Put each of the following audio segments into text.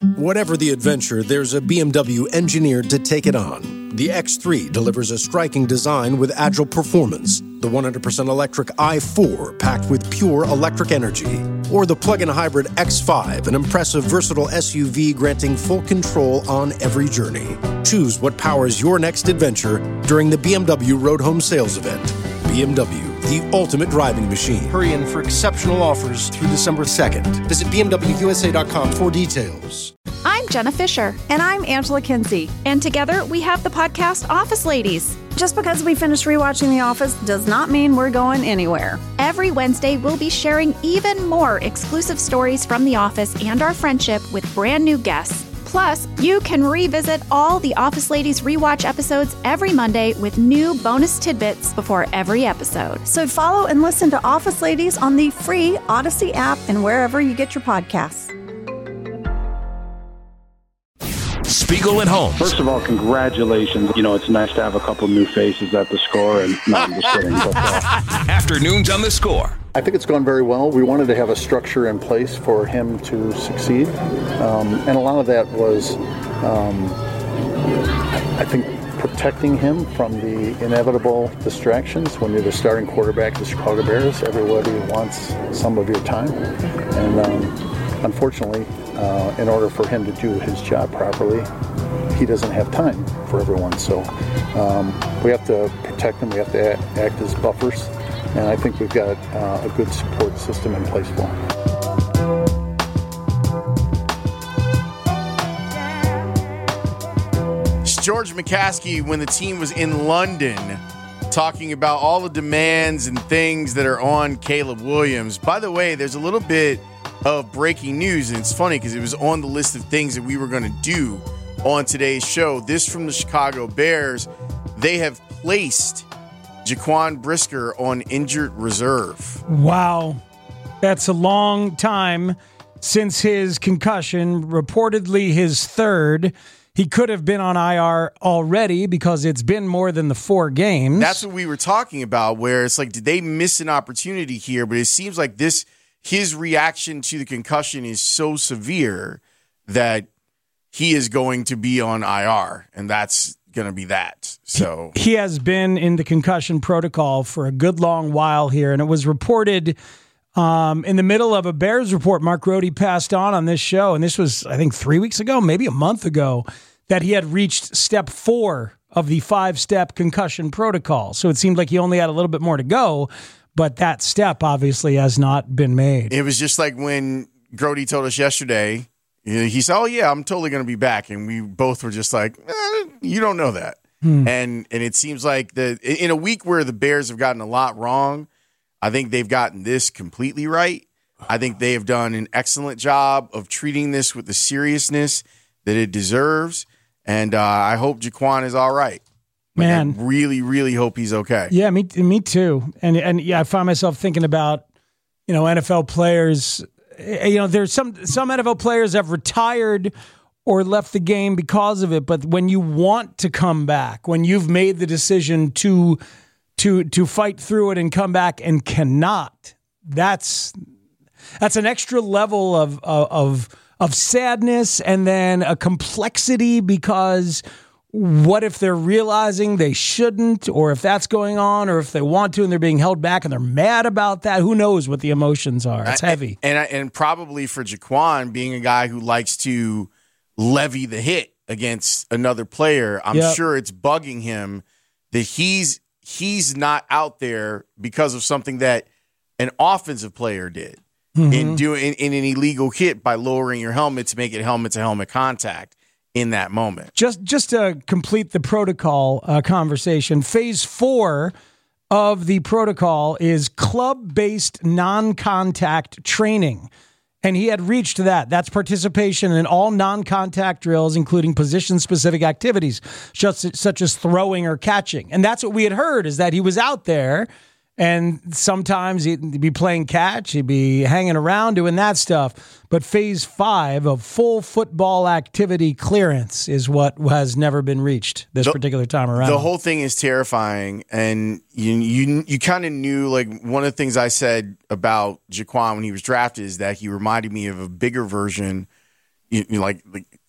Whatever the adventure, there's a BMW engineered to take it on. The X3 delivers a striking design with agile performance. The 100% electric i4 packed with pure electric energy. Or the plug-in hybrid X5, an impressive versatile SUV granting full control on every journey. Choose what powers your next adventure during the BMW Road Home Sales Event. BMW, the ultimate driving machine. Hurry in for exceptional offers through December 2nd. Visit BMWUSA.com for details. I'm Jenna Fisher. And I'm Angela Kinsey. And together we have the podcast Office Ladies. Just because we finished rewatching The Office does not mean we're going anywhere. Every Wednesday, we'll be sharing even more exclusive stories from The Office and our friendship with brand new guests. Plus, you can revisit all the Office Ladies rewatch episodes every Monday with new bonus tidbits before every episode. So follow and listen to Office Ladies on the free Odyssey app and wherever you get your podcasts. Spiegel and Holmes. First of all, congratulations. You know, it's nice to have a couple new faces at the Score. And no, I'm just kidding. But, Afternoons on the Score. I think it's gone very well. We wanted to have a structure in place for him to succeed. And a lot of that was, I think, protecting him from the inevitable distractions. When you're the starting quarterback of the Chicago Bears, everybody wants some of your time. And unfortunately, in order for him to do his job properly, he doesn't have time for everyone. So we have to protect him. We have to act as buffers. And I think we've got a good support system in place for him. George McCaskey, when the team was in London, talking about all the demands and things that are on Caleb Williams. By the way, there's a little bit of breaking news, and it's funny because it was on the list of things that we were going to do on today's show. This from the Chicago Bears. They have placed Jaquan Brisker on injured reserve. Wow. That's a long time since his concussion, reportedly his third. He could have been on IR already because it's been more than the 4 games. That's what we were talking about, where it's like, did they miss an opportunity here? But it seems like his reaction to the concussion is so severe that he is going to be on IR, and that's going to be that. So he has been in the concussion protocol for a good long while here, and it was reported in the middle of a Bears report. Mark Rohde passed on this show, and this was, I think, 3 weeks ago, maybe a month ago, that he had reached step 4 of the 5-step concussion protocol. So it seemed like he only had a little bit more to go, but that step obviously has not been made. It was just like when Grody told us yesterday, he said, "Oh yeah, I'm totally going to be back," and we both were just like, "You don't know that." And it seems like in a week where the Bears have gotten a lot wrong, I think they've gotten this completely right. I think they have done an excellent job of treating this with the seriousness that it deserves, and I hope Jaquan is all right. Man, I really, really hope he's okay. Yeah, me too. And yeah, I find myself thinking about, NFL players. There's some NFL players have retired or left the game because of it. But when you want to come back, when you've made the decision to fight through it and come back and cannot, that's an extra level of sadness, and then a complexity, because what if they're realizing they shouldn't, or if that's going on, or if they want to and they're being held back and they're mad about that? Who knows what the emotions are? It's heavy. And probably for Jaquan, being a guy who likes to levy the hit against another player, I'm sure it's bugging him that he's not out there because of something that an offensive player did in an illegal hit by lowering your helmet to make it helmet-to-helmet contact in that moment. Just to complete the protocol conversation, phase 4 of the protocol is club-based non-contact training. And he had reached that. That's participation in all non-contact drills, including position-specific activities, such as throwing or catching. And that's what we had heard, is that he was out there, and sometimes he'd be playing catch, he'd be hanging around doing that stuff. But phase 5 of full football activity clearance is what has never been reached this particular time around. The whole thing is terrifying, and you kind of knew, like, one of the things I said about Jaquan when he was drafted is that he reminded me of a bigger version, like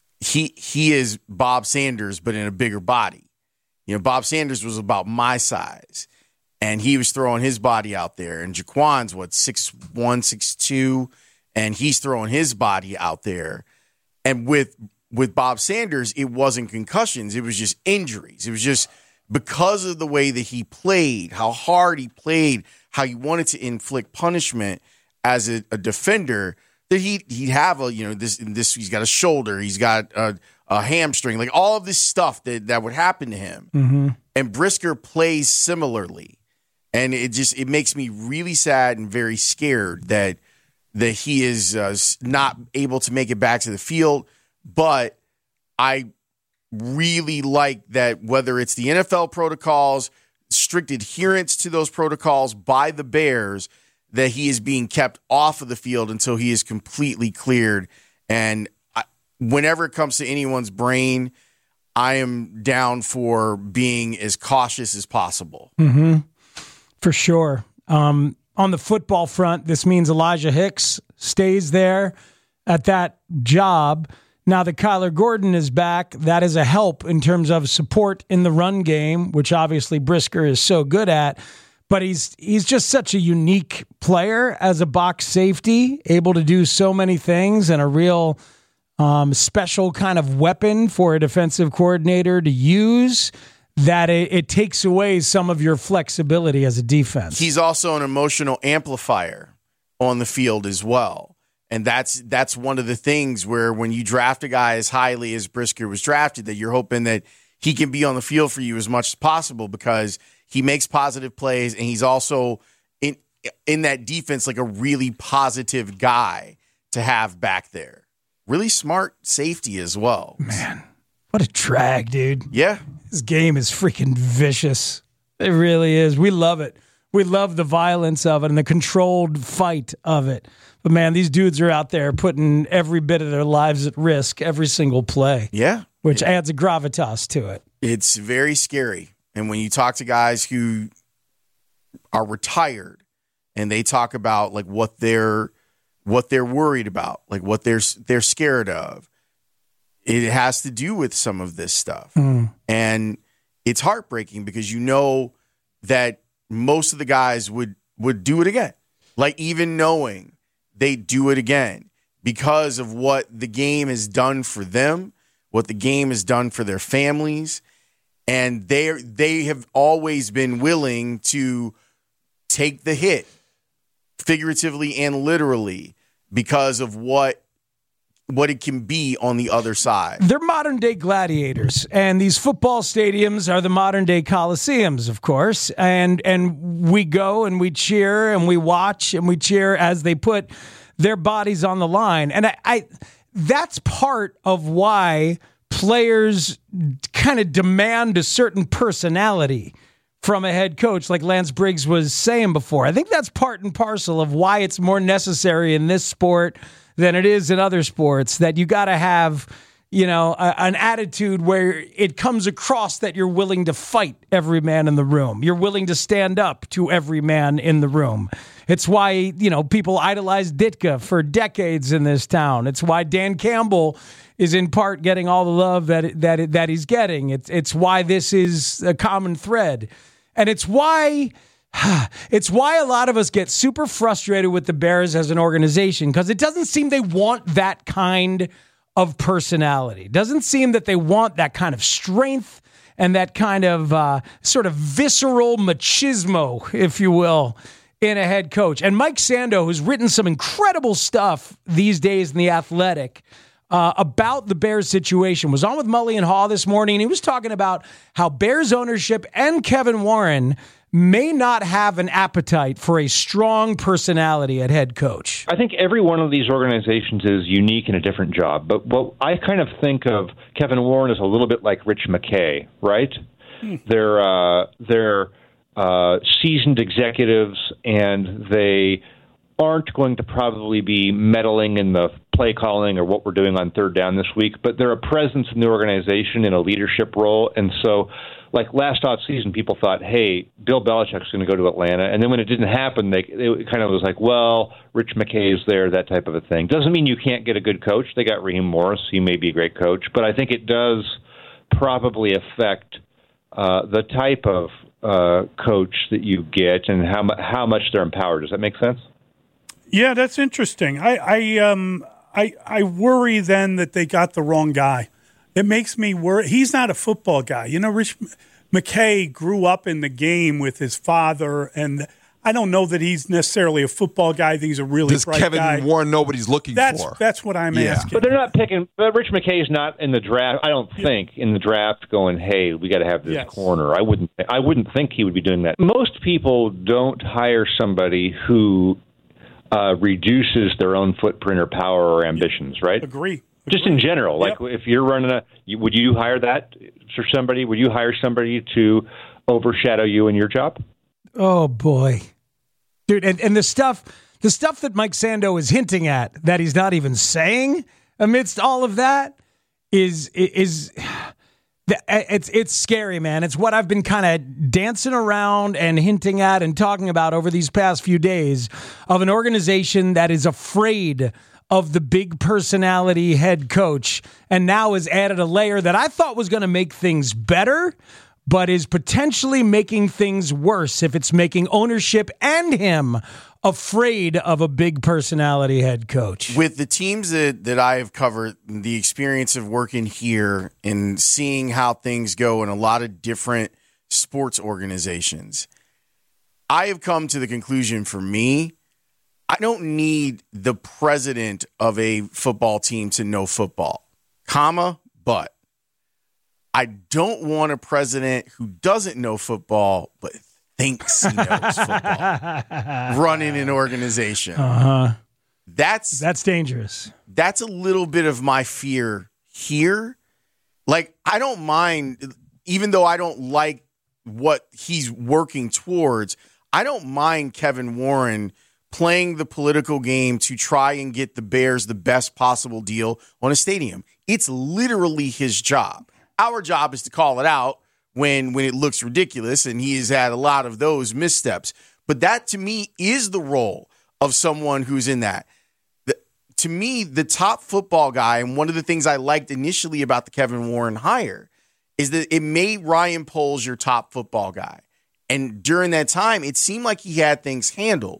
he is Bob Sanders, but in a bigger body. Bob Sanders was about my size, and he was throwing his body out there. And Jaquan's 6'1", 6'2", and he's throwing his body out there. And with Bob Sanders, it wasn't concussions; it was just injuries. It was just because of the way that he played, how hard he played, how he wanted to inflict punishment as a defender. That he'd have this he's got a shoulder, he's got a hamstring, like all of this stuff that would happen to him. Mm-hmm. And Brisker plays similarly, and it makes me really sad and very scared that he is not able to make it back to the field. But I really like that whether it's the NFL protocols, strict adherence to those protocols by the Bears, that he is being kept off of the field until he is completely cleared. And whenever it comes to anyone's brain, I am down for being as cautious as possible. Mm-hmm. For sure. On the football front, this means Elijah Hicks stays there at that job. Now that Kyler Gordon is back, that is a help in terms of support in the run game, which obviously Brisker is so good at. But he's just such a unique player as a box safety, able to do so many things, and a real special kind of weapon for a defensive coordinator to use, that it takes away some of your flexibility as a defense. He's also an emotional amplifier on the field as well. And that's one of the things where when you draft a guy as highly as Brisker was drafted, that you're hoping that he can be on the field for you as much as possible, because he makes positive plays, and he's also in that defense like a really positive guy to have back there. Really smart safety as well. Man, what a drag, dude. Yeah. This game is freaking vicious. It really is. We love it. We love the violence of it and the controlled fight of it. But, man, these dudes are out there putting every bit of their lives at risk every single play. Yeah. Which adds a gravitas to it. It's very scary. And when you talk to guys who are retired and they talk about like what they're worried about, like what they're scared of, it has to do with some of this stuff. And it's heartbreaking because you know that most of the guys would do it again. Like even knowing they do it again because of what the game has done for them, what the game has done for their families. And they have always been willing to take the hit, figuratively and literally, because of what it can be on the other side. They're modern-day gladiators, and these football stadiums are the modern-day coliseums, of course. And we go and we cheer and we watch and we cheer as they put their bodies on the line. And I that's part of why players kind of demand a certain personality from a head coach, like Lance Briggs was saying before. I think that's part and parcel of why it's more necessary in this sport than it is in other sports, that you got to have, an attitude where it comes across that you're willing to fight every man in the room. You're willing to stand up to every man in the room. It's why, people idolize Ditka for decades in this town. It's why Dan Campbell is in part getting all the love that he's getting. It's why this is a common thread. And it's why a lot of us get super frustrated with the Bears as an organization, because it doesn't seem they want that kind of personality. It doesn't seem that they want that kind of strength and that kind of sort of visceral machismo, if you will, in a head coach. And Mike Sando, who's written some incredible stuff these days in The Athletic about the Bears situation, was on with Mully and Haw this morning, and he was talking about how Bears ownership and Kevin Warren may not have an appetite for a strong personality at head coach. I think every one of these organizations is unique in a different job. But what I kind of think of Kevin Warren as a little bit like Rich McKay, right? They're seasoned executives, and they aren't going to probably be meddling in the play calling or what we're doing on third down this week, but they're a presence in the organization in a leadership role. And so, like last offseason, people thought, hey, Bill Belichick's going to go to Atlanta. And then when it didn't happen, it kind of was like, well, Rich McKay is there, that type of a thing. Doesn't mean you can't get a good coach. They got Raheem Morris. He may be a great coach. But I think it does probably affect the type of coach that you get and how much they're empowered. Does that make sense? Yeah, that's interesting. I worry then that they got the wrong guy. It makes me worry. He's not a football guy. You know, Rich McKay grew up in the game with his father, and I don't know that he's necessarily a football guy. I think he's a really bright guy. Does Kevin Warren know what he's looking for? That's what I'm asking. But they're not picking. But Rich McKay's not in the draft. I don't think in the draft going, hey, we got to have this corner. I wouldn't think he would be doing that. Most people don't hire somebody who reduces their own footprint or power or ambitions, right? Agree. Just in general, like if you're running would you hire that for somebody? Would you hire somebody to overshadow you in your job? Oh boy, dude, and the stuff that Mike Sando is hinting at that he's not even saying amidst all of that is it's scary, man. It's what I've been kind of dancing around and hinting at and talking about over these past few days of an organization that is afraid of the big personality head coach and now has added a layer that I thought was going to make things better, but is potentially making things worse if it's making ownership and him afraid of a big personality head coach. With the teams that I have covered, the experience of working here and seeing how things go in a lot of different sports organizations, I have come to the conclusion for me, I don't need the president of a football team to know football, but I don't want a president who doesn't know football but thinks he knows football running an organization. That's dangerous. That's a little bit of my fear here. Like, I don't mind, even though I don't like what he's working towards, I don't mind Kevin Warren playing the political game to try and get the Bears the best possible deal on a stadium. It's literally his job. Our job is to call it out when it looks ridiculous, and he has had a lot of those missteps. But that, to me, is the role of someone who's in that. To me, the top football guy, and one of the things I liked initially about the Kevin Warren hire, is that it made Ryan Poles your top football guy. And during that time, it seemed like he had things handled.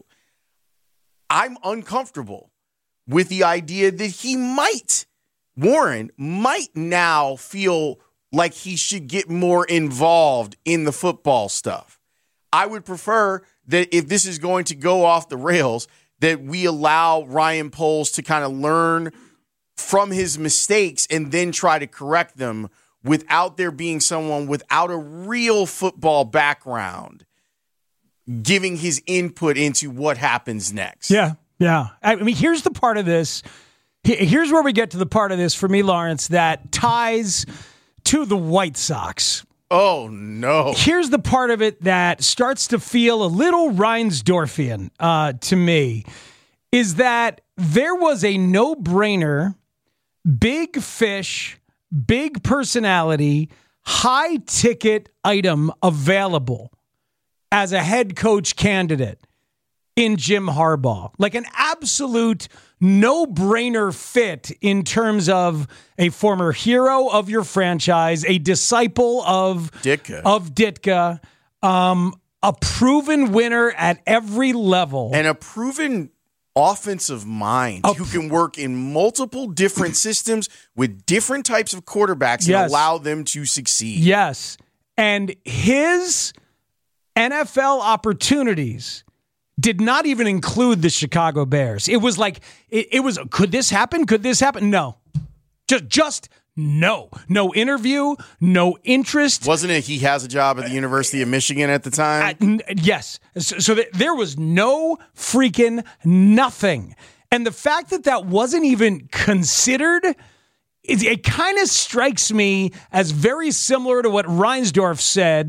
I'm uncomfortable with the idea that Warren might now feel like he should get more involved in the football stuff. I would prefer that if this is going to go off the rails, that we allow Ryan Poles to kind of learn from his mistakes and then try to correct them without there being someone without a real football background giving his input into what happens next. Yeah. I mean, here's the part of this. Here's where we get to the part of this for me, Lawrence, that ties to the White Sox. Oh, no. Here's the part of it that starts to feel a little Reinsdorfian to me, is that there was a no-brainer, big fish, big personality, high-ticket item available as a head coach candidate in Jim Harbaugh. Like an absolute no-brainer fit in terms of a former hero of your franchise, a disciple of Ditka, a proven winner at every level. And a proven offensive mind who can work in multiple different systems with different types of quarterbacks and allow them to succeed. Yes. And his NFL opportunities did not even include the Chicago Bears. It was like, it was, could this happen? Could this happen? No. Just no. No interview, no interest. Wasn't it he has a job at the University of Michigan at the time? Yes. So there was no freaking nothing. And the fact that wasn't even considered, it kind of strikes me as very similar to what Reinsdorf said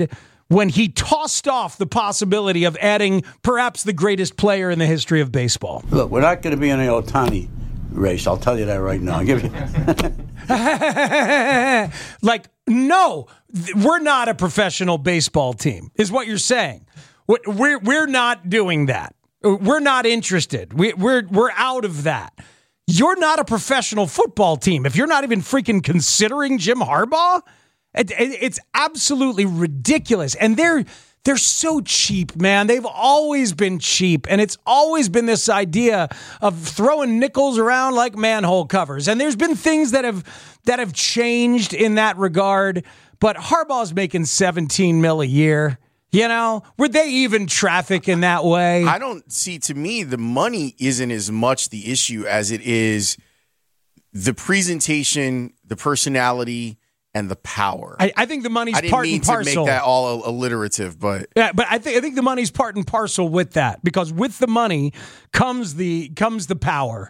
when he tossed off the possibility of adding perhaps the greatest player in the history of baseball. Look, we're not going to be in an Ohtani race. I'll tell you that right now. Like, no, we're not a professional baseball team, is what you're saying. We're not doing that. We're not interested. We're out of that. You're not a professional football team. If you're not even freaking considering Jim Harbaugh, it's absolutely ridiculous. And they're so cheap, man. They've always been cheap. And it's always been this idea of throwing nickels around like manhole covers. And there's been things that have changed in that regard. But Harbaugh's making $17 million a year. You know, would they even traffic in that way? I don't see, to me, the money isn't as much the issue as it is the presentation, the personality, and the power. I think the money's part and parcel. I didn't mean to make that all alliterative, but yeah, but I think the money's part and parcel with that, because with the money comes the power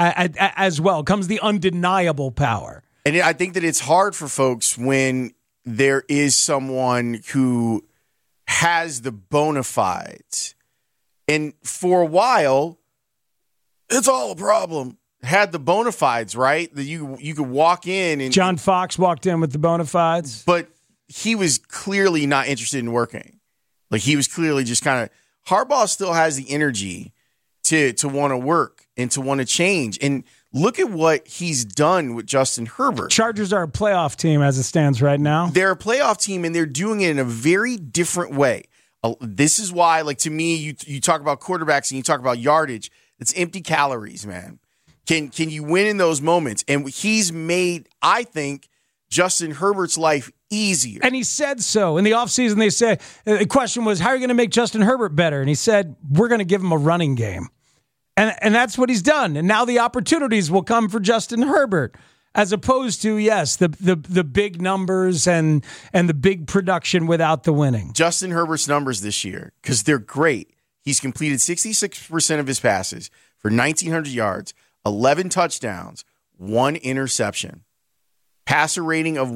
as well, comes the undeniable power. And I think that it's hard for folks when there is someone who has the bona fides, and for a while, it's all a problem. Had the bona fides, right? That you could walk in and John Fox walked in with the bona fides, but he was clearly not interested in working. Like, he was clearly just kind of. Harbaugh still has the energy to want to work and to want to change. And look at what he's done with Justin Herbert. Chargers are a playoff team as it stands right now. They're a playoff team, and they're doing it in a very different way. This is why, like, to me, you talk about quarterbacks and you talk about yardage. It's empty calories, man. Can you win in those moments? And he's made, I think, Justin Herbert's life easier. And he said so. In the offseason, they said, the question was, how are you going to make Justin Herbert better? And he said, we're going to give him a running game. And that's what he's done. And now the opportunities will come for Justin Herbert, as opposed to, yes, the big numbers and the big production without the winning. Justin Herbert's numbers this year, because they're great. He's completed 66% of his passes for 1,900 yards, 11 touchdowns, 1 interception. Passer rating of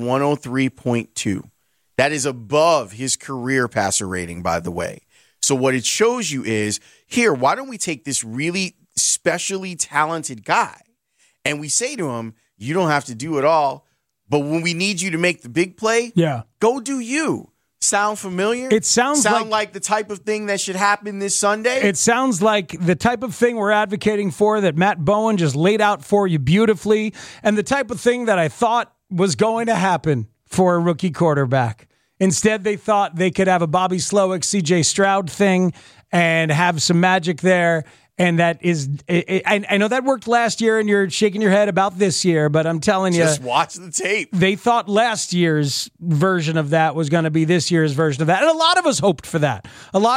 103.2. That is above his career passer rating, by the way. So what it shows you is, here, why don't we take this really specially talented guy and we say to him, you don't have to do it all, but when we need you to make the big play, go do you. Sound familiar? It sound like the type of thing that should happen this Sunday? It sounds like the type of thing we're advocating for, that Matt Bowen just laid out for you beautifully, and the type of thing that I thought was going to happen for a rookie quarterback. Instead, they thought they could have a Bobby Slowick, C.J. Stroud thing and have some magic there. And that is, I know that worked last year, and you're shaking your head about this year, but I'm telling you, just watch the tape. They thought last year's version of that was going to be this year's version of that, and a lot of us hoped for that.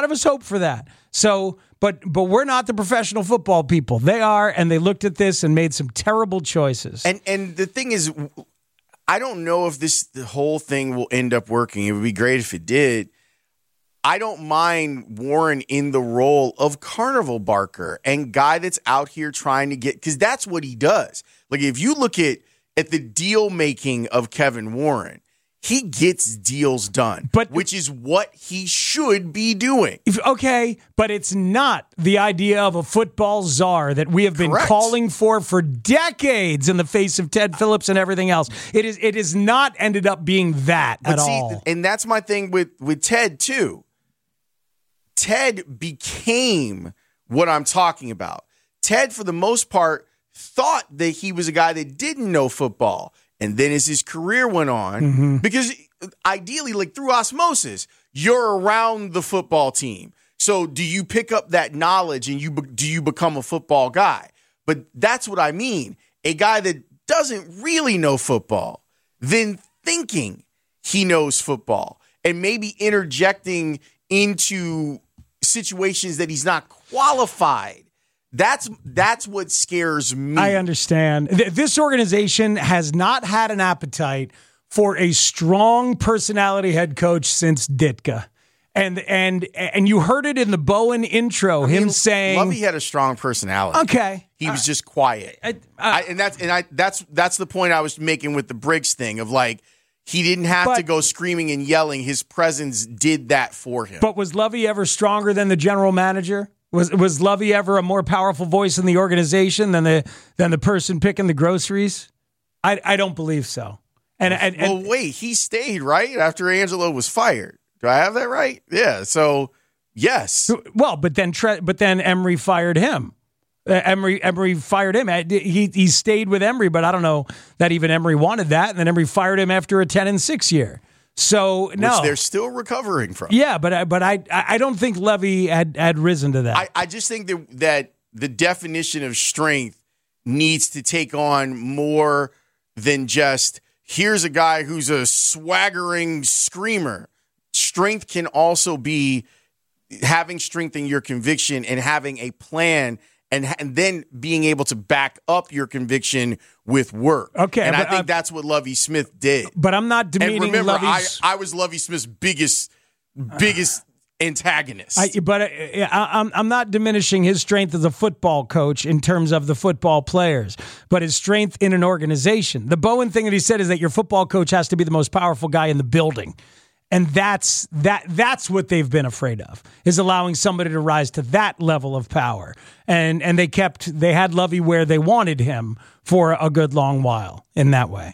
So, but we're not the professional football people. They are, and they looked at this and made some terrible choices. And the thing is, I don't know if the whole thing will end up working. It would be great if it did. I don't mind Warren in the role of carnival barker and guy that's out here trying to get, because that's what he does. Like, if you look at the deal making of Kevin Warren, he gets deals done, which is what he should be doing. Okay, but it's not the idea of a football czar that we have been calling for decades in the face of Ted Phillips and everything else. It is not ended up being that at all. And that's my thing with Ted too. Ted became what I'm talking about. Ted, for the most part, thought that he was a guy that didn't know football. And then as his career went on, because ideally, like through osmosis, you're around the football team. So do you pick up that knowledge and do you become a football guy? But that's what I mean. A guy that doesn't really know football, then thinking he knows football and maybe interjecting into situations that he's not qualified. That's what scares me. I understand. This organization has not had an appetite for a strong personality head coach since Ditka. And you heard it in the Bowen intro, him saying Lovey had a strong personality. Okay. He was just quiet. That's the point I was making with the Briggs thing of like, he didn't have to go screaming and yelling. His presence did that for him. But was Lovey ever stronger than the general manager? Was Lovey ever a more powerful voice in the organization than the person picking the groceries? I don't believe so. And wait, he stayed, right, after Angelo was fired. Do I have that right? Yeah. So yes. Well, but then Emery fired him. Emery fired him. He stayed with Emery, but I don't know that even Emery wanted that. And then Emery fired him after a 10-6 year. So no, which they're still recovering from. Yeah, but I don't think Levy had risen to that. I just think that the definition of strength needs to take on more than just here's a guy who's a swaggering screamer. Strength can also be having strength in your conviction and having a plan. And then being able to back up your conviction with work. Okay, and I think that's what Lovie Smith did. But I'm not demeaning. And remember, Lovie's... I was Lovie Smith's biggest antagonist. I'm not diminishing his strength as a football coach in terms of the football players, but his strength in an organization. The Bowen thing that he said is that your football coach has to be the most powerful guy in the building. And that's what they've been afraid of, is allowing somebody to rise to that level of power. And they had Lovey where they wanted him for a good long while in that way.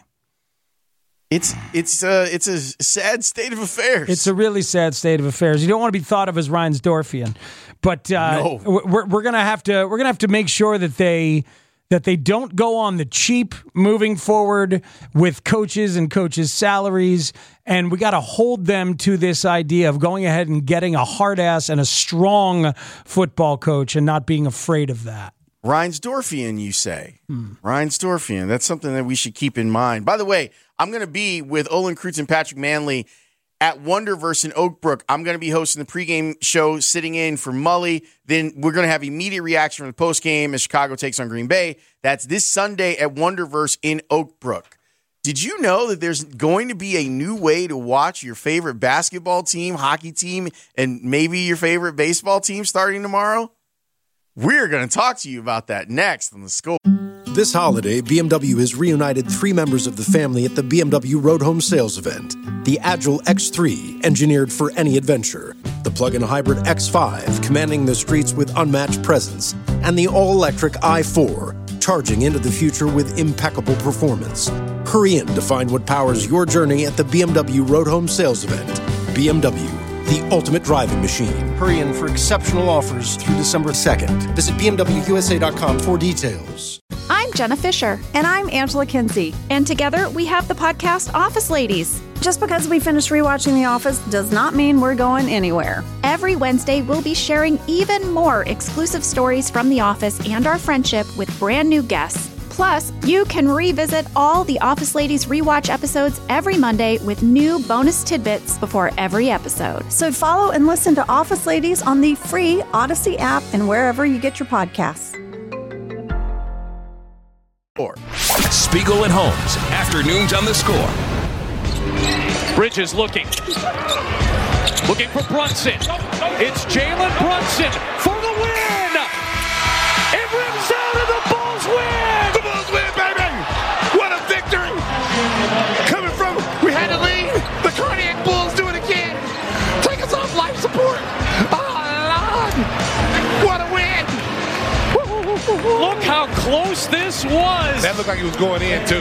It's a sad state of affairs. It's a really sad state of affairs. You don't want to be thought of as Reinsdorfian, but no. we're gonna have to make sure that they don't go on the cheap moving forward with coaches and coaches' salaries. And we got to hold them to this idea of going ahead and getting a hard ass and a strong football coach and not being afraid of that. Reinsdorfian, you say? Reinsdorfian. That's something that we should keep in mind. By the way, I'm going to be with Olin Kreutz and Patrick Manley at Wonderverse in Oak Brook. I'm going to be hosting the pregame show, sitting in for Mully. Then we're going to have immediate reaction from the postgame as Chicago takes on Green Bay. That's this Sunday at Wonderverse in Oak Brook. Did you know that there's going to be a new way to watch your favorite basketball team, hockey team, and maybe your favorite baseball team starting tomorrow? We're going to talk to you about that next on The Score. This holiday, BMW has reunited 3 members of the family at the BMW Road Home Sales event. The Agile X3, engineered for any adventure. The plug-in hybrid X5, commanding the streets with unmatched presence. And the all-electric i4, charging into the future with impeccable performance. Hurry in to find what powers your journey at the BMW Road Home Sales event. BMW, the ultimate driving machine. Hurry in for exceptional offers through December 2nd. Visit BMWUSA.com for details. I'm Jenna Fisher. And I'm Angela Kinsey. And together we have the podcast Office Ladies. Just because we finished rewatching The Office does not mean we're going anywhere. Every Wednesday, we'll be sharing even more exclusive stories from The Office and our friendship with brand new guests. Plus, you can revisit all the Office Ladies rewatch episodes every Monday with new bonus tidbits before every episode. So follow and listen to Office Ladies on the free Odyssey app and wherever you get your podcasts. Spiegel and Holmes, afternoons on The Score. Bridges looking for Brunson. It's Jalen Brunson for the win. It rims out and the Bulls win. The Bulls win, baby. What a victory. Coming from, we had to leave. The Cardiac Bulls do it again. Take us off life support. Oh, Lord. What a win. Look how close this was. That looked like it was going in, too.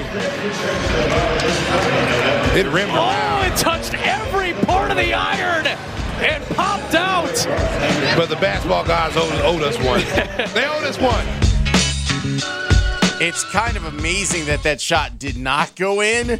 It rimmed around. Oh, it touched every part of the iron and popped out. But the basketball guys owed us one. They owed us one. It's kind of amazing that shot did not go in.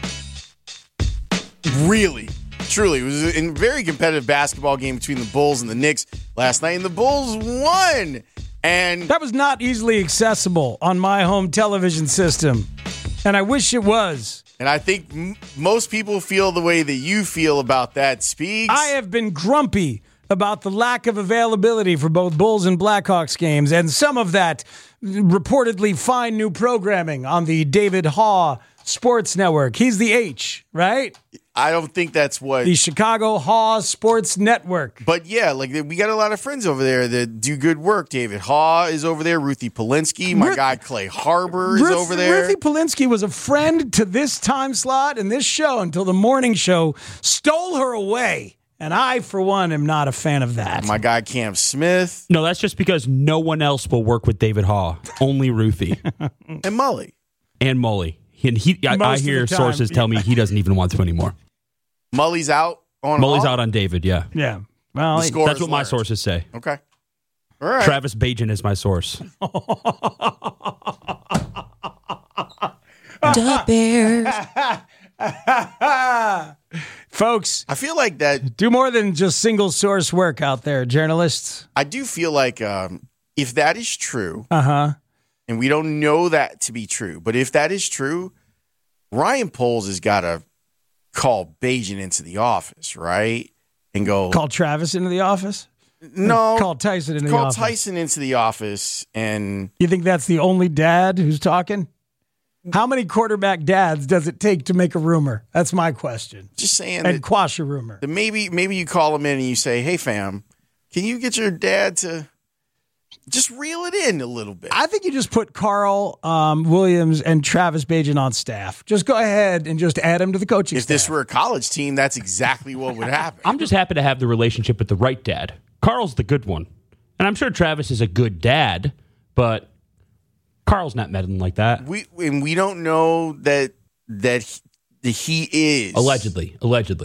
Really, truly. It was a very competitive basketball game between the Bulls and the Knicks last night, and the Bulls won. And that was not easily accessible on my home television system, and I wish it was. And I think most people feel the way that you feel about that, Speaks. I have been grumpy about the lack of availability for both Bulls and Blackhawks games, and some of that reportedly fine new programming on the David Haw Sports Network. He's the H, right? I don't think that's what the Chicago Haw Sports Network. But yeah, like we got a lot of friends over there that do good work. David Haw is over there. Ruthie Polinsky, my guy Clay Harbor is over there. Ruthie Polinsky was a friend to this time slot and this show until the morning show stole her away. And I, for one, am not a fan of that. My guy Cam Smith. No, that's just because no one else will work with David Haw. Only Ruthie. And Mully. And Mully. And I hear sources tell me he doesn't even want to anymore. Mully's out on Mully's out on David, yeah. Yeah. Well, that's what my sources say. Okay. All right. Travis Bajan is my source. The Bears. Folks, I feel like that. Do more than just single source work out there, journalists. I do feel like if that is true, and we don't know that to be true, but if that is true, Ryan Poles has got to call Bajan into the office, right? And go call Travis into the office. No, call Tyson into the office. Call Tyson into the office, and you think that's the only dad who's talking? How many quarterback dads does it take to make a rumor? That's my question. Just saying. And quash a rumor. Maybe you call him in and you say, hey, fam, can you get your dad to just reel it in a little bit? I think you just put Carl Williams and Travis Bajan on staff. Just go ahead and just add them to the coaching staff. If this were a college team, that's exactly what would happen. I'm just happy to have the relationship with the right dad. Carl's the good one. And I'm sure Travis is a good dad, but Carl's not meddling like that. We don't know that he is. Allegedly.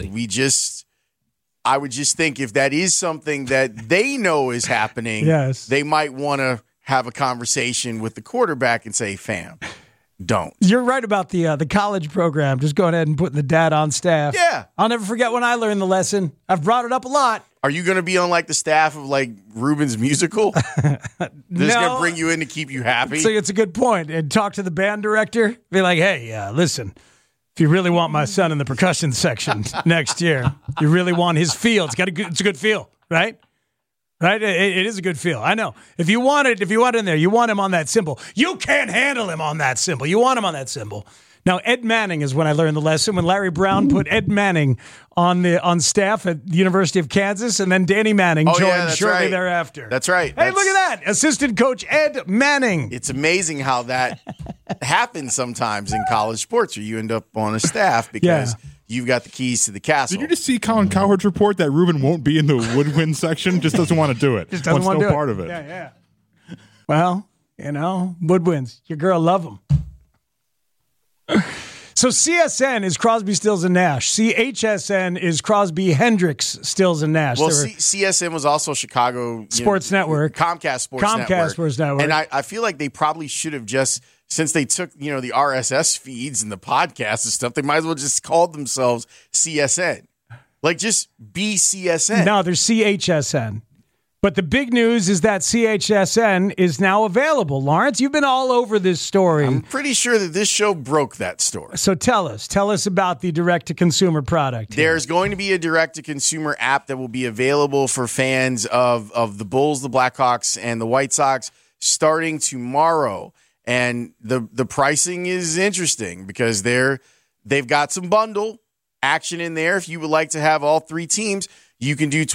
I would just think if that is something that they know is happening, yes, they might want to have a conversation with the quarterback and say, fam, don't. You're right about the college program. Just go ahead and put the dad on staff. Yeah. I'll never forget when I learned the lesson. I've brought it up a lot. Are you going to be on like the staff of like Ruben's musical? This is going to bring you in to keep you happy? So it's a good point. And talk to the band director. Be like, hey, listen, if you really want my son in the percussion section next year, you really want his feel. It's a good feel, right? Right? It is a good feel. I know. If you want it in there, you want him on that cymbal. You can't handle him on that cymbal. You want him on that cymbal. Now, Ed Manning is when I learned the lesson, when Larry Brown put Ed Manning on staff at the University of Kansas, and then Danny Manning joined shortly thereafter. That's right. Hey, look at that. Assistant coach Ed Manning. It's amazing how that happens sometimes in college sports, where you end up on a staff because you've got the keys to the castle. Did you just see Colin Cowherd's report that Ruben won't be in the woodwind section? Just doesn't want to do it. Just doesn't want to do part of it. Yeah. Well, woodwinds. Your girl love them. So CSN is Crosby, Stills, and Nash. CHSN is Crosby, Hendricks, Stills, and Nash. Well, CSN was also Chicago Sports Network. Comcast Sports Network. And I feel like they probably should have just, since they took the RSS feeds and the podcasts and stuff, they might as well just called themselves CSN. Like just be CSN. No, they're CHSN. But the big news is that CHSN is now available. Lawrence, you've been all over this story. I'm pretty sure that this show broke that story. So tell us about the direct-to-consumer product. There's going to be a direct-to-consumer app that will be available for fans of the Bulls, the Blackhawks, and the White Sox starting tomorrow. And the pricing is interesting because they've got some bundle action in there. If you would like to have all three teams, you can do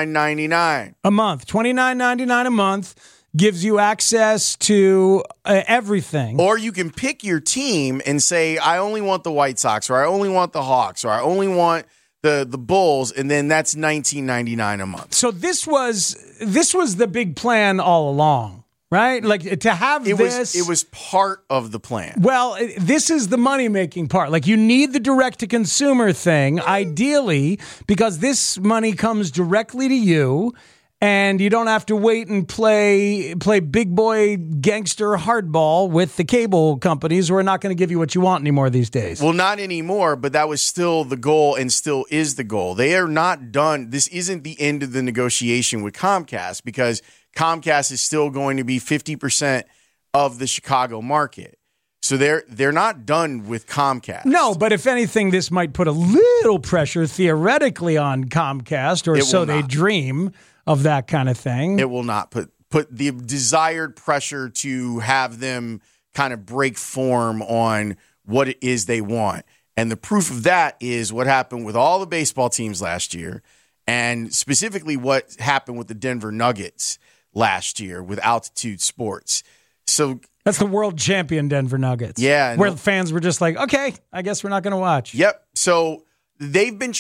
$29.99 a month. $29.99 a month gives you access to everything. Or you can pick your team and say, I only want the White Sox, or I only want the Hawks, or I only want the Bulls, and then that's $19.99 a month. So this was the big plan all along. Right? Like to have it was part of the plan. Well, this is the money-making part. Like you need the direct-to-consumer thing, ideally, because this money comes directly to you, and you don't have to wait and play big boy gangster hardball with the cable companies who are not going to give you what you want anymore these days. Well, not anymore, but that was still the goal and still is the goal. They are not done. This isn't the end of the negotiation with Comcast because Comcast is still going to be 50% of the Chicago market. So they're not done with Comcast. No, but if anything, this might put a little pressure theoretically on Comcast, or so they dream of that kind of thing. It will not put the desired pressure to have them kind of break form on what it is they want. And the proof of that is what happened with all the baseball teams last year, and specifically what happened with the Denver Nuggets last year with Altitude Sports. So that's the world champion Denver Nuggets. Yeah. Where the fans were just like, okay, I guess we're not going to watch. Yep. So they've been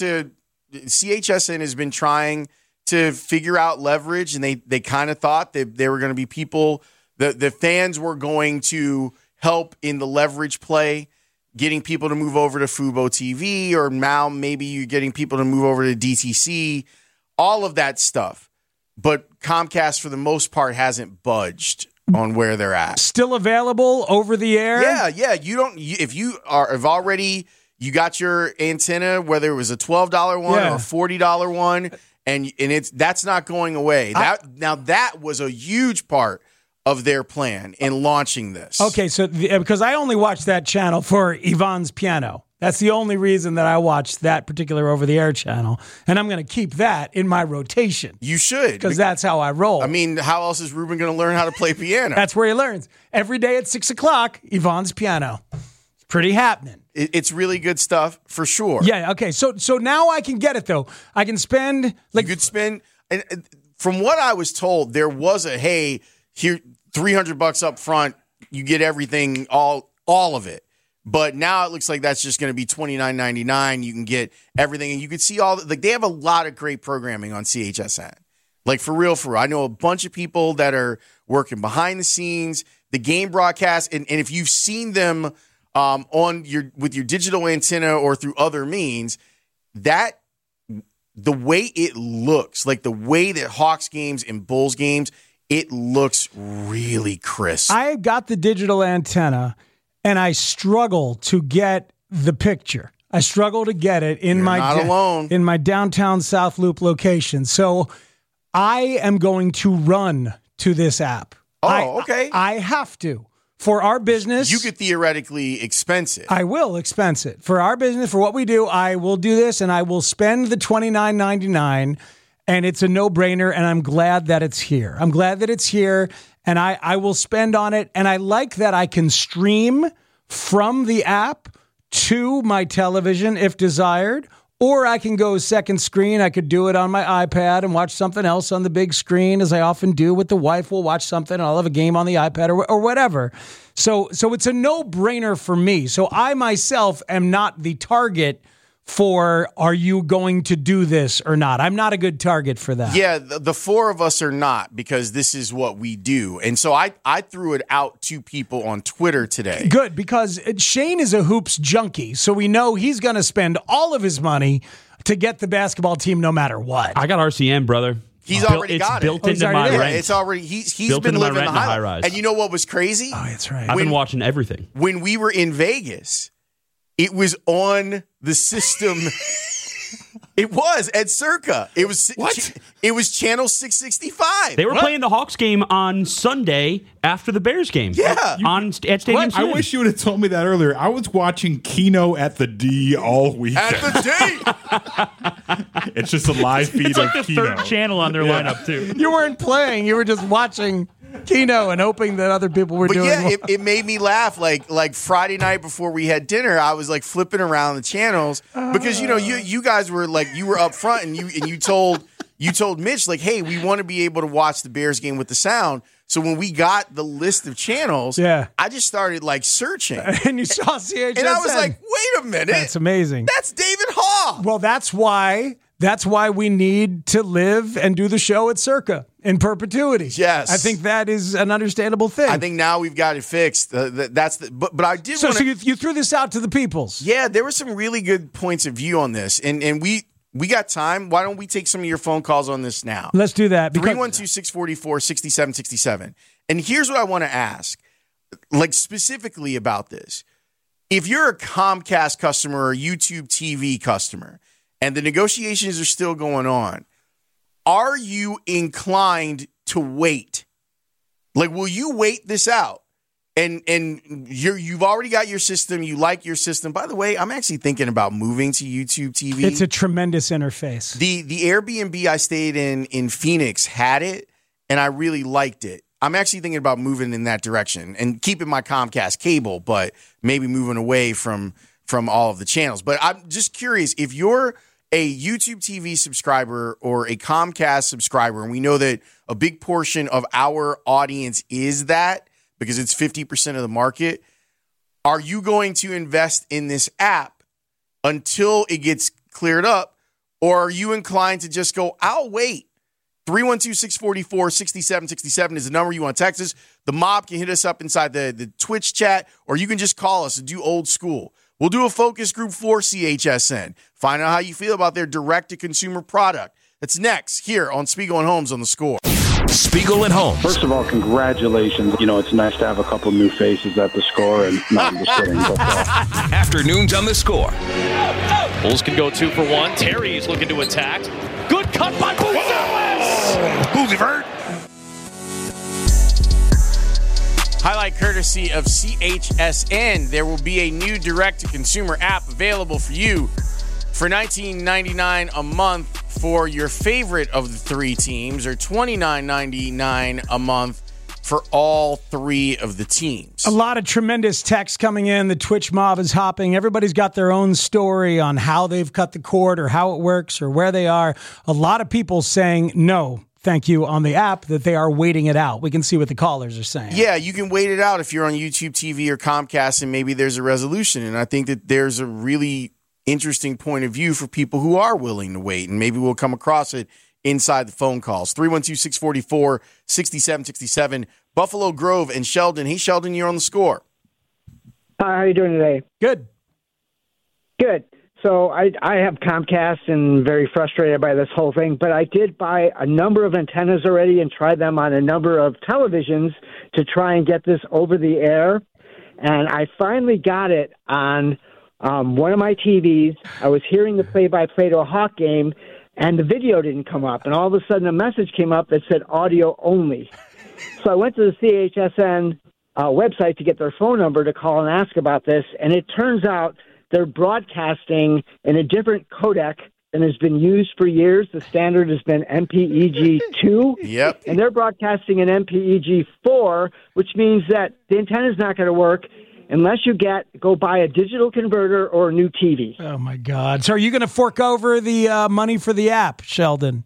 CHSN has been trying to figure out leverage, and they kind of thought that there were going to be people, the fans were going to help in the leverage play, getting people to move over to Fubo TV, or now maybe you're getting people to move over to DTC, all of that stuff. But Comcast, for the most part, hasn't budged on where they're at. Still available over the air? Yeah. If you got your antenna, whether it was a $12 one or a $40 one, and that's not going away. That was a huge part of their plan in launching this. Okay, so because I only watched that channel for Yvonne's piano. That's the only reason that I watched that particular over-the-air channel, and I'm going to keep that in my rotation. You should. Because that's how I roll. I mean, how else is Ruben going to learn how to play piano? That's where he learns. Every day at 6 o'clock, Yvonne's piano. It's pretty happening. It's really good stuff, for sure. Yeah, okay. So now I can get it, though. I can spend... You could spend... And from what I was told, there was here, $300 up front, you get everything, all of it. But now it looks like that's just going to be $29.99. You can get everything, and you can see they have a lot of great programming on CHSN. Like, for real. I know a bunch of people that are working behind the scenes, the game broadcast, and if you've seen them with your digital antenna or through other means, that the way it looks, like the way that Hawks games and Bulls games, it looks really crisp. I got the digital antenna, and I struggle to get the picture. I struggle to get it in in my downtown South Loop location. So I am going to run to this app. Oh, okay. I have to. For our business. You could theoretically expense it. I will expense it. For our business, for what we do, I will do this, and I will spend the $29.99, and it's a no-brainer, and I'm glad that it's here. I'm glad that it's here, and I will spend on it, and I like that I can stream from the app to my television if desired, or I can go second screen. I could do it on my iPad and watch something else on the big screen, as I often do with the wife. We'll watch something, and I'll have a game on the iPad or whatever. So it's a no-brainer for me. So I myself am not the target for, are you going to do this or not? I'm not a good target for that. Yeah, the four of us are not, because this is what we do. And so I threw it out to people on Twitter today. Good, because Shane is a hoops junkie, so we know he's going to spend all of his money to get the basketball team no matter what. I got RCN, brother. He's already got it. It's built into my rent. It's already he's built been into living my the high rise. And you know what was crazy? Oh, that's right. I've been watching everything. When we were in Vegas, it was on the system. It was at Circa. It was what? It was channel 665. They were playing the Hawks game on Sunday after the Bears game. Yeah, at Stadium I wish you would have told me that earlier. I was watching Keno at the D all week. At the D. It's just a live feed it's like of the Keno. third channel on their lineup too. You weren't playing. You were just watching Keno and hoping that other people were doing well. It made me laugh. Like Friday night before we had dinner, I was like flipping around the channels because you guys were like, you were up front and you told Mitch, like, hey, we want to be able to watch the Bears game with the sound. So when we got the list of channels, I just started like searching. And you saw CHSN. And I was like, wait a minute. That's amazing. That's David Haw. Well, that's why we need to live and do the show at Circa in perpetuity. Yes. I think that is an understandable thing. I think now we've got it fixed. But I did So you threw this out to the peoples. Yeah, there were some really good points of view on this. And we got time. Why don't we take some of your phone calls on this now? Let's do that. 312-644-6767. And here's what I want to ask, like specifically about this. If you're a Comcast customer or YouTube TV customer and the negotiations are still going on, are you inclined to wait? Like, will you wait this out? And you've already got your system. You like your system. By the way, I'm actually thinking about moving to YouTube TV. It's a tremendous interface. The Airbnb I stayed in Phoenix had it, and I really liked it. I'm actually thinking about moving in that direction and keeping my Comcast cable, but maybe moving away from all of the channels. But I'm just curious, if you're a YouTube TV subscriber or a Comcast subscriber, and we know that a big portion of our audience is that because it's 50% of the market, are you going to invest in this app until it gets cleared up, or are you inclined to just go, I'll wait? 312-644-6767 is the number you want to text us. The mob can hit us up inside the Twitch chat, or you can just call us and do old school. We'll do a focus group for CHSN. Find out how you feel about their direct-to-consumer product. That's next here on Spiegel and Holmes on The Score. Spiegel and Holmes. First of all, congratulations. You know, it's nice to have a couple new faces at The Score. And no, I'm just kidding. But, Afternoons on The Score. Bulls can go 2 for 1. Terry's looking to attack. Good cut by Buzelis. Buzevert. Highlight courtesy of CHSN. There will be a new direct-to-consumer app available for you for $19.99 a month for your favorite of the three teams, or $29.99 a month for all three of the teams. A lot of tremendous text coming in. The Twitch mob is hopping. Everybody's got their own story on how they've cut the cord or how it works or where they are. A lot of people saying no, thank you, on the app, that they are waiting it out. We can see what the callers are saying. Yeah, you can wait it out if you're on YouTube TV or Comcast and maybe there's a resolution. And I think that there's a really interesting point of view for people who are willing to wait. And maybe we'll come across it inside the phone calls. 312-644-6767. Buffalo Grove and Sheldon. Hey, Sheldon, you're on The Score. Hi, how are you doing today? Good. Good. So I have Comcast and very frustrated by this whole thing, but I did buy a number of antennas already and tried them on a number of televisions to try and get this over the air. And I finally got it on one of my TVs. I was hearing the play-by-play to a Hawk game, and the video didn't come up. And all of a sudden, a message came up that said audio only. So I went to the CHSN website to get their phone number to call and ask about this, and it turns out they're broadcasting in a different codec than has been used for years. The standard has been MPEG-2. Yep. And they're broadcasting in MPEG-4, which means that the antenna is not going to work unless you go buy a digital converter or a new TV. Oh, my God. So are you going to fork over the money for the app, Sheldon?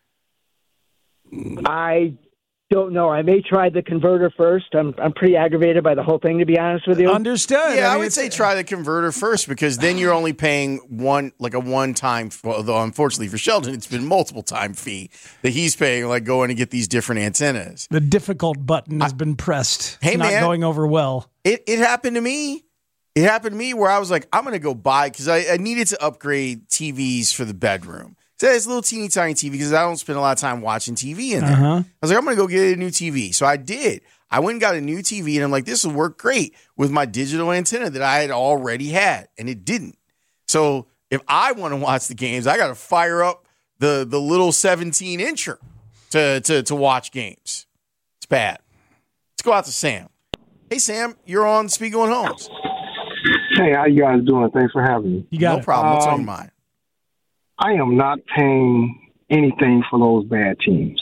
I don't know. I may try the converter first. I'm pretty aggravated by the whole thing, to be honest with you. Understood. Yeah, I would say try the converter first, because then you're only paying a one-time, although unfortunately for Sheldon, it's been multiple-time fee that he's paying, like going to get these different antennas. The difficult button has been pressed. It's not going over well. It happened to me. It happened to me where I was like, I'm going to go buy, because I needed to upgrade TVs for the bedroom. So it's a little teeny tiny TV because I don't spend a lot of time watching TV in there. I was like, I'm going to go get a new TV. So I did. I went and got a new TV, and I'm like, this will work great with my digital antenna that I had already had, and it didn't. So if I want to watch the games, I got to fire up the little 17-incher to watch games. It's bad. Let's go out to Sam. Hey, Sam, you're on Spiegel and Holmes. Hey, how you guys doing? Thanks for having me. You got no problem. What's on your mind? I am not paying anything for those bad teams.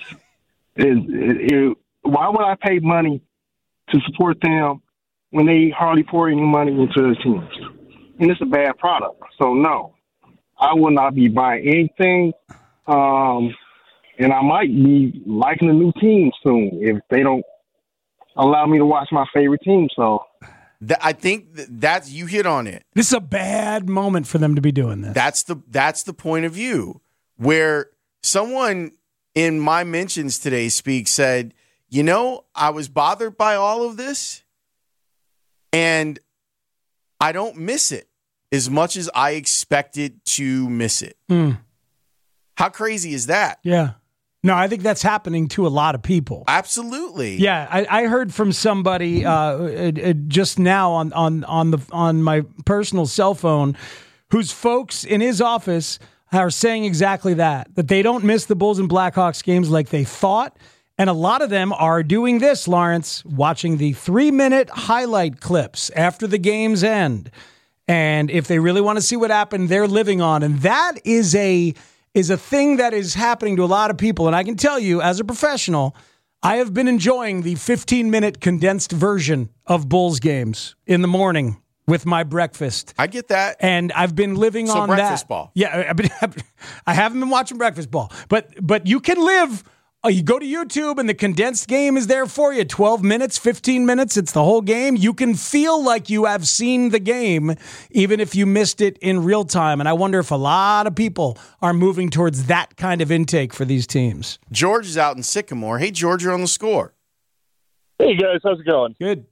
Why would I pay money to support them when they hardly pour any money into their teams? And it's a bad product. So, no, I will not be buying anything. And I might be liking a new team soon if they don't allow me to watch my favorite team. So I think that's you hit on it. This is a bad moment for them to be doing this. That's the point of view where someone in my mentions today said, you know, I was bothered by all of this and I don't miss it as much as I expected to miss it. How crazy is that? Yeah. No, I think that's happening to a lot of people. Absolutely. Yeah, I heard from somebody just now on my personal cell phone, whose folks in his office are saying exactly that they don't miss the Bulls and Blackhawks games like they thought, and a lot of them are doing this, Lawrence, watching the 3-minute highlight clips after the games end, and if they really want to see what happened, they're living on, and that is a thing that is happening to a lot of people. And I can tell you, as a professional, I have been enjoying the 15-minute condensed version of Bulls games in the morning with my breakfast. I get that. And I've been living on that. Breakfast Ball. Yeah, I haven't been watching Breakfast Ball. But you can live, you go to YouTube and the condensed game is there for you. 12 minutes, 15 minutes, it's the whole game. You can feel like you have seen the game, even if you missed it in real time. And I wonder if a lot of people are moving towards that kind of intake for these teams. George is out in Sycamore. Hey, George, you're on the score. Hey, guys, how's it going? Good.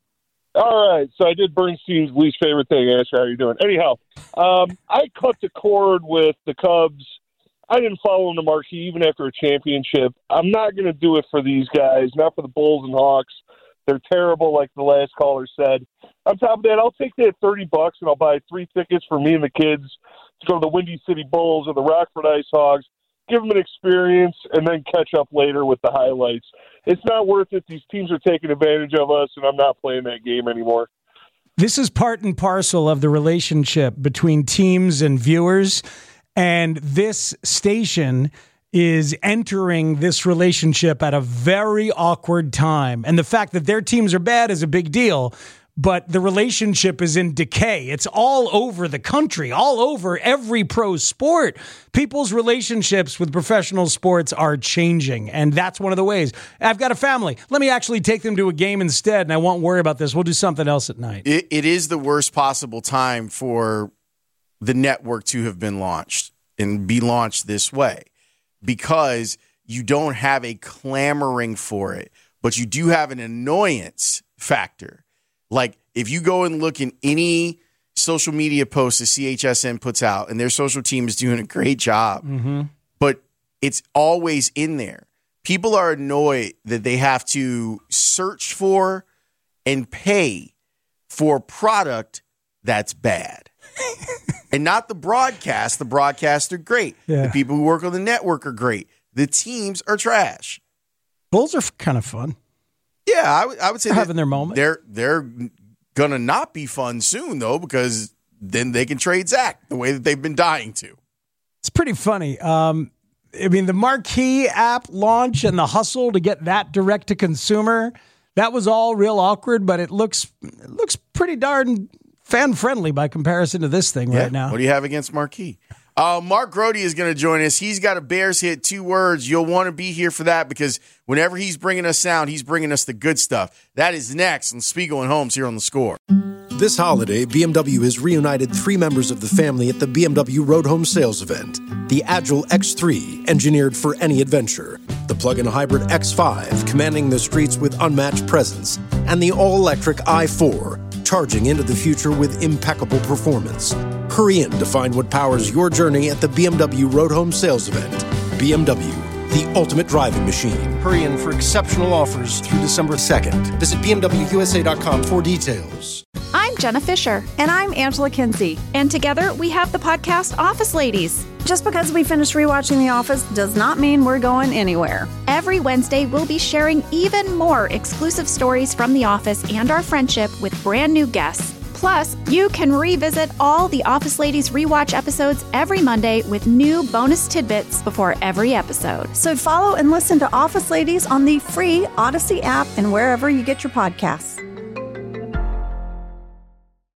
All right, so I did Bernstein's least favorite thing. Ask how you're doing. Anyhow, I cut the cord with the Cubs. I didn't follow them to marquee even after a championship. I'm not going to do it for these guys, not for the Bulls and Hawks. They're terrible, like the last caller said. On top of that, I'll take that $30 and I'll buy 3 tickets for me and the kids to go to the Windy City Bulls or the Rockford Ice Hogs, give them an experience, and then catch up later with the highlights. It's not worth it. These teams are taking advantage of us, and I'm not playing that game anymore. This is part and parcel of the relationship between teams and viewers, and this station is entering this relationship at a very awkward time. And the fact that their teams are bad is a big deal, but the relationship is in decay. It's all over the country, all over every pro sport. People's relationships with professional sports are changing, and that's one of the ways. I've got a family. Let me actually take them to a game instead, and I won't worry about this. We'll do something else at night. It is the worst possible time for the network to have been launched and be launched this way, because you don't have a clamoring for it, but you do have an annoyance factor. Like, if you go and look in any social media post that CHSN puts out, and their social team is doing a great job, but it's always in there. People are annoyed that they have to search for and pay for a product that's bad. And not the broadcast. The broadcasts are great. Yeah. The people who work on the network are great. The teams are trash. Bulls are kind of fun. Yeah, I would say having their moment. They're gonna not be fun soon though, because then they can trade Zach the way that they've been dying to. It's pretty funny. I mean, the Marquee app launch and the hustle to get that direct to consumer, that was all real awkward, but it looks pretty darn fan friendly by comparison to this thing right now. What do you have against Marquee? Mark Grody is going to join us. He's got a Bears hit, 2 words. You'll want to be here for that, because whenever he's bringing us sound, he's bringing us the good stuff. That is next on Spiegel and Holmes here on The Score. This holiday, BMW has reunited 3 members of the family at the BMW Road Home Sales Event. The Agile X3, engineered for any adventure. The plug-in hybrid X5, commanding the streets with unmatched presence. And the all-electric i4, charging into the future with impeccable performance. Hurry in to find what powers your journey at the BMW Road Home Sales Event. BMW, the ultimate driving machine. Hurry in for exceptional offers through December 2nd. Visit BMWUSA.com for details. I'm Jenna Fisher. And I'm Angela Kinsey. And together we have the podcast Office Ladies. Just because we finished rewatching The Office does not mean we're going anywhere. Every Wednesday, we'll be sharing even more exclusive stories from The Office and our friendship with brand new guests. Plus, you can revisit all the Office Ladies rewatch episodes every Monday with new bonus tidbits before every episode. So follow and listen to Office Ladies on the free Odyssey app and wherever you get your podcasts.